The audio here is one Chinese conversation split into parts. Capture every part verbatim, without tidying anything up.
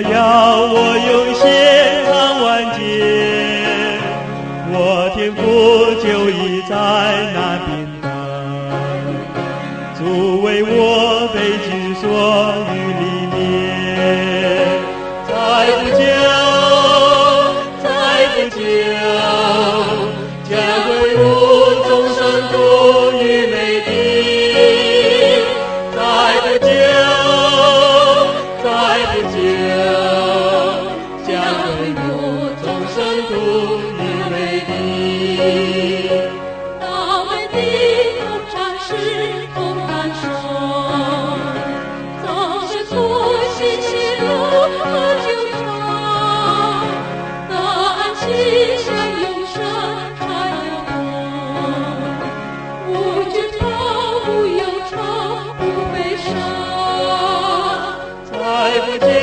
要我用献上万劫，我天父就已在那边等，主为我被紧锁于里面，再不久，再不久，将归入众生苦与美地，再不久，再不久，将归入众生苦与美地。 大卫的同战士同感受，早是出信息路和纠缠，答案期向永生才有光，无惧愁无忧愁无悲伤， 再不久，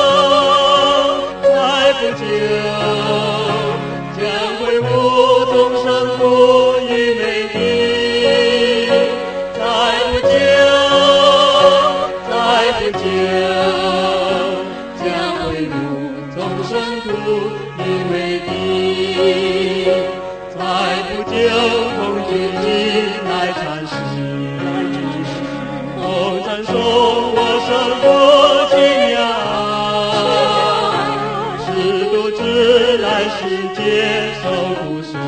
再不久，将归无众生苦与美地，再不久，再不久，将归入众生苦与美地，再不久，空军进来阐释，空战说我生活敬仰，使徒之来世界受苦死，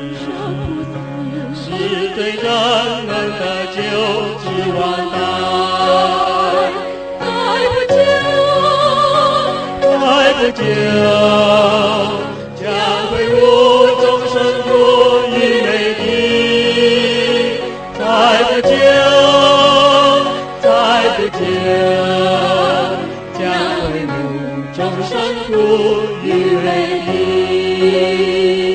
是对人们的救之万代， 再不久， 再不久，将归入众生苦与美地，再不久，再不久，将归入众生苦与美地。